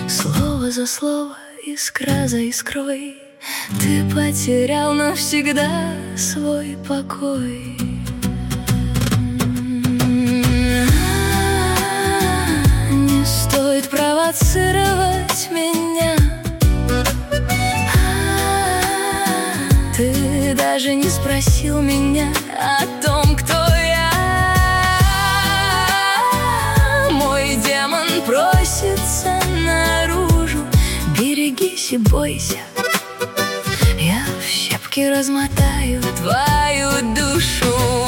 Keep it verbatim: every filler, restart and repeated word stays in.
Слово за слово, искра за искрой, ты потерял навсегда свой покой. Не стоит провоцировать меня, ты даже не спросил меня о том, кто я. Мой демон просится наружу, берегись и бойся, я в щепки размотаю твою душу.